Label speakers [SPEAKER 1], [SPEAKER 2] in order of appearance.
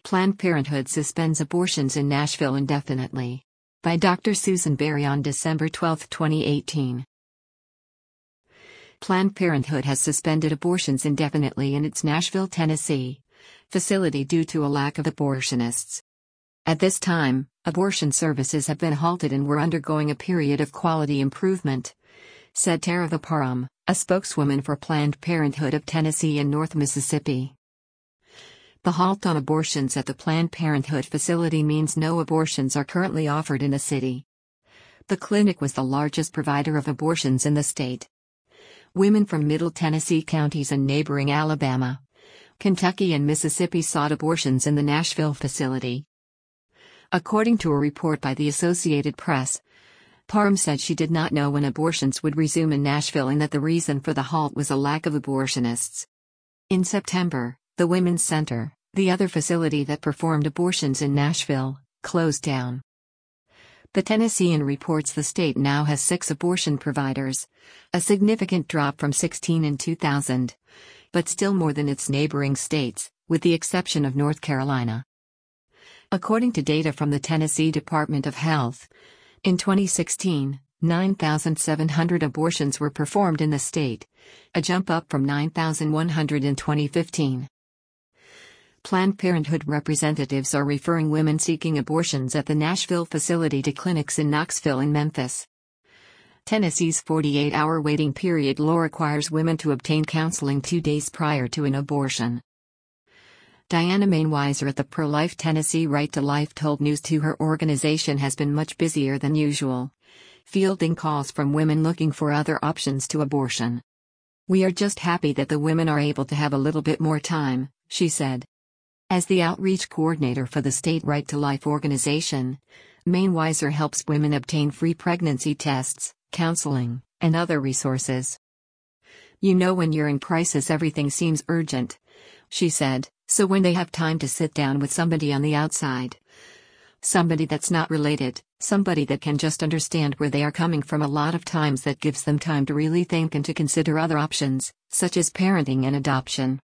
[SPEAKER 1] Planned Parenthood suspends abortions in Nashville indefinitely. By Dr. Susan Berry on December 12, 2018. Planned Parenthood has suspended abortions indefinitely in its Nashville, Tennessee facility due to a lack of abortionists. At this time, abortion services have been halted and were undergoing a period of quality improvement, said Tara Vaparam, a spokeswoman for Planned Parenthood of Tennessee and North Mississippi. The halt on abortions at the Planned Parenthood facility means no abortions are currently offered in the city. The clinic was the largest provider of abortions in the state. Women from Middle Tennessee counties and neighboring Alabama, Kentucky and Mississippi sought abortions in the Nashville facility. According to a report by the Associated Press, Parham said she did not know when abortions would resume in Nashville and that the reason for the halt was a lack of abortionists. In September, the Women's Center, the other facility that performed abortions in Nashville, closed down. The Tennessean reports the state now has 6 abortion providers, a significant drop from 16 in 2000, but still more than its neighboring states, with the exception of North Carolina. According to data from the Tennessee Department of Health, in 2016, 9,700 abortions were performed in the state, a jump up from 9,100 in 2015. Planned Parenthood representatives are referring women seeking abortions at the Nashville facility to clinics in Knoxville and Memphis. Tennessee's 48-hour waiting period law requires women to obtain counseling 2 days prior to an abortion. Diana Mainweiser at the Pro-Life Tennessee Right to Life told News 2 her organization has been much busier than usual, fielding calls from women looking for other options to abortion. "We are just happy that the women are able to have a little bit more time," she said. As the outreach coordinator for the state Right to Life organization, Mainweiser helps women obtain free pregnancy tests, counseling, and other resources. "You know, when you're in crisis everything seems urgent," she said, "so when they have time to sit down with somebody on the outside, somebody that's not related, somebody that can just understand where they are coming from, a lot of times that gives them time to really think and to consider other options, such as parenting and adoption."